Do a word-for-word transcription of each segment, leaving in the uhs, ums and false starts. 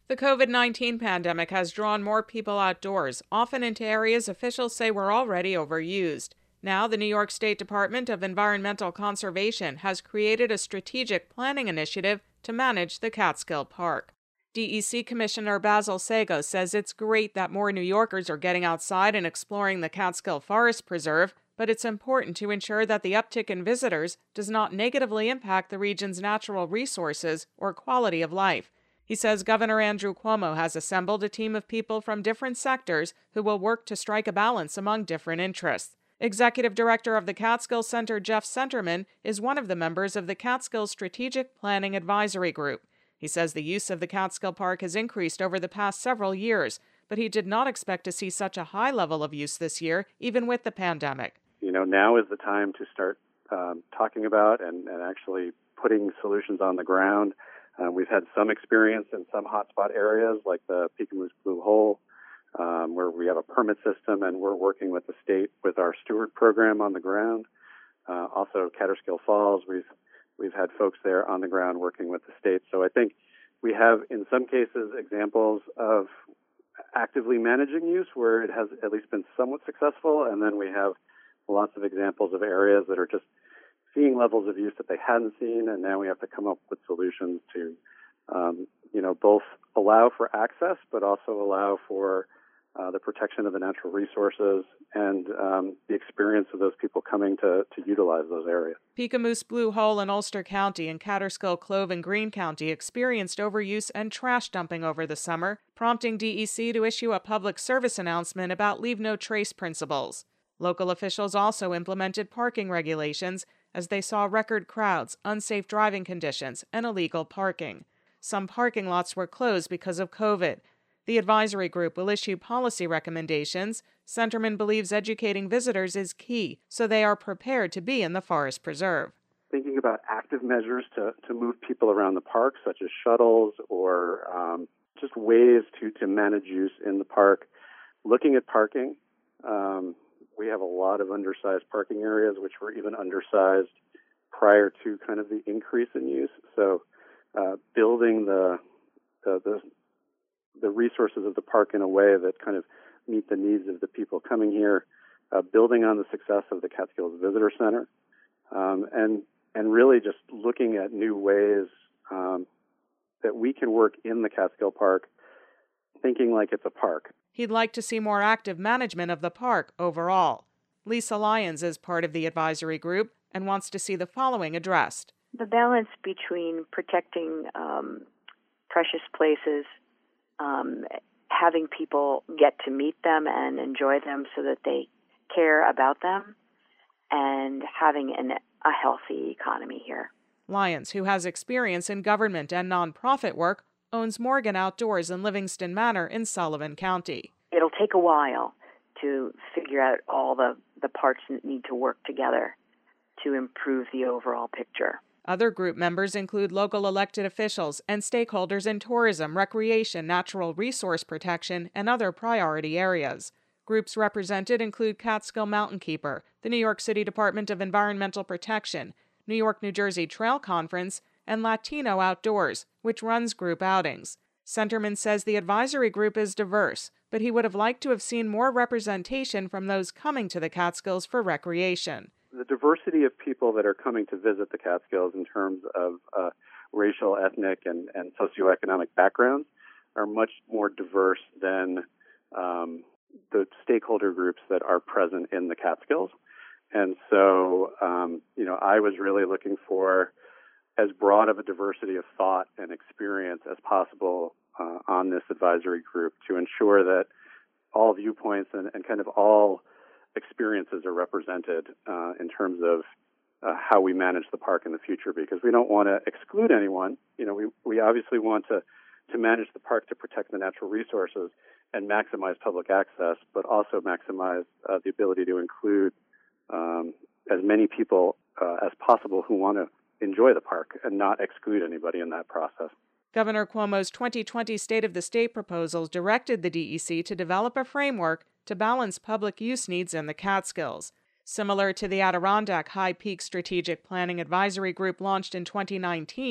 The COVID nineteen pandemic has drawn more people outdoors, often into areas officials say were already overused. Now, the New York State Department of Environmental Conservation has created a strategic planning initiative to manage the Catskill Park. D E C Commissioner Basil Seggos says it's great that more New Yorkers are getting outside and exploring the Catskill Forest Preserve, but it's important to ensure that the uptick in visitors does not negatively impact the region's natural resources or quality of life. He says Governor Andrew Cuomo has assembled a team of people from different sectors who will work to strike a balance among different interests. Executive Director of the Catskill Center, Jeff Centerman, is one of the members of the Catskill Strategic Planning Advisory Group. He says the use of the Catskill Park has increased over the past several years, but he did not expect to see such a high level of use this year, even with the pandemic. You know, now is the time to start um, talking about and, and actually putting solutions on the ground. Uh, we've had some experience in some hotspot areas like the Picayune Blue Hole, um, where we have a permit system and we're working with the state with our steward program on the ground. Uh, also, Catterskill Falls, we've we've had folks there on the ground working with the state. So I think we have, in some cases, examples of actively managing use where it has at least been somewhat successful, and then we have lots of examples of areas that are just seeing levels of use that they hadn't seen, and now we have to come up with solutions to, um, you know, both allow for access, but also allow for uh, the protection of the natural resources and um, the experience of those people coming to, to utilize those areas. Picayune Blue Hole in Ulster County and Catterskill Cove in Greene County experienced overuse and trash dumping over the summer, prompting D E C to issue a public service announcement about leave no trace principles. Local officials also implemented parking regulations as they saw record crowds, unsafe driving conditions, and illegal parking. Some parking lots were closed because of COVID. The advisory group will issue policy recommendations. Centerman believes educating visitors is key, so they are prepared to be in the forest preserve. Thinking about active measures to, to move people around the park, such as shuttles or um, just ways to, to manage use in the park. Looking at parking, um, we have a lot of undersized parking areas, which were even undersized prior to kind of the increase in use. So uh, building the, the the the resources of the park in a way that kind of meet the needs of the people coming here, uh, building on the success of the Catskills Visitor Center, um, and and really just looking at new ways um, that we can work in the Catskill Park, thinking like it's a park. He'd like to see more active management of the park overall. Lisa Lyons is part of the advisory group and wants to see the following addressed. The balance between protecting um, precious places, um, having people get to meet them and enjoy them so that they care about them, and having an, a healthy economy here. Lyons, who has experience in government and nonprofit work, owns Morgan Outdoors in Livingston Manor in Sullivan County. It'll take a while to figure out all the, the parts that need to work together to improve the overall picture. Other group members include local elected officials and stakeholders in tourism, recreation, natural resource protection, and other priority areas. Groups represented include Catskill Mountain Keeper, the New York City Department of Environmental Protection, New York-New Jersey Trail Conference, and Latino Outdoors, which runs group outings. Centerman says the advisory group is diverse, but he would have liked to have seen more representation from those coming to the Catskills for recreation. The diversity of people that are coming to visit the Catskills in terms of uh, racial, ethnic, and, and socioeconomic backgrounds are much more diverse than um, the stakeholder groups that are present in the Catskills. And so, um, you know, I was really looking for as broad of a diversity of thought and experience as possible uh, on this advisory group to ensure that all viewpoints and, and kind of all experiences are represented uh, in terms of uh, how we manage the park in the future, because we don't want to exclude anyone. You know, we, we obviously want to, to manage the park to protect the natural resources and maximize public access, but also maximize uh, the ability to include um, as many people uh, as possible who want to enjoy the park and not exclude anybody in that process. Governor Cuomo's twenty twenty State of the State proposals directed the D E C to develop a framework to balance public use needs in the Catskills. Similar to the Adirondack High Peak Strategic Planning Advisory Group launched in twenty nineteen,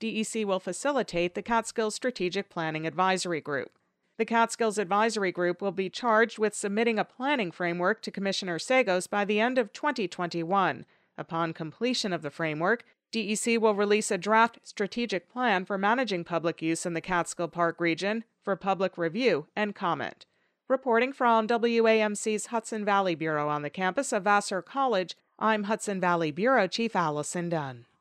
D E C will facilitate the Catskills Strategic Planning Advisory Group. The Catskills Advisory Group will be charged with submitting a planning framework to Commissioner Sagos by the end of twenty twenty-one. Upon completion of the framework, D E C will release a draft strategic plan for managing public use in the Catskill Park region for public review and comment. Reporting from W A M C's Hudson Valley Bureau on the campus of Vassar College, I'm Hudson Valley Bureau Chief Allison Dunn.